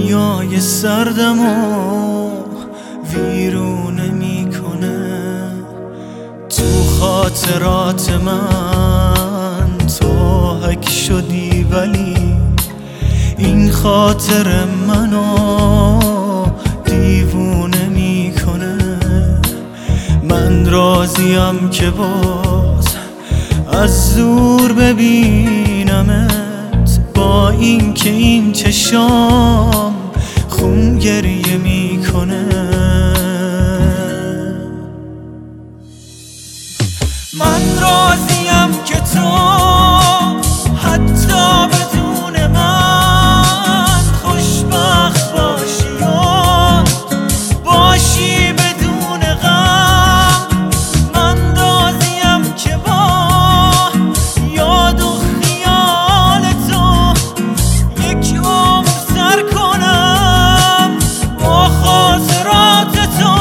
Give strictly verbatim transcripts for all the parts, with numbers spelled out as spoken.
دنیای سردم و ویرونه میکنه تو خاطرات من. تو حک شدی ولی این خاطر منو دیوونه میکنه. من راضیم که باز از دور ببینمت، با این که این چشام خون گریه میکنه. من راضیم که تو حتی بدون من خوشبخت باشی و باشی بدون غم. من راضیم که با یاد و خیال تو یک عمر سر کنم با خاطرات تو.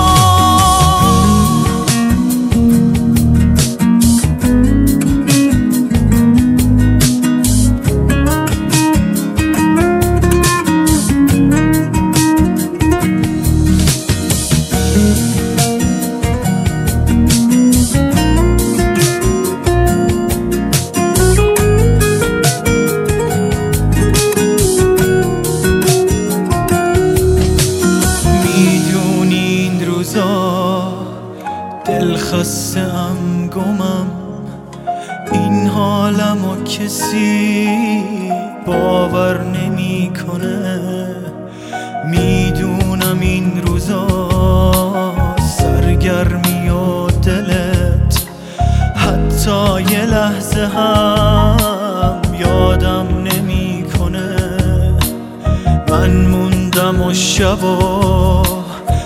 دل خستم گمم این حالمو کسی باور نمیکنه. میدونم این روزا سرگرمی و دلت حتی یه لحظه هم یادم نمیکنه. من موندم و شبا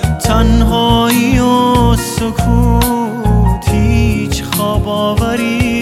تنهایی و سکوت هیچ خواب آوری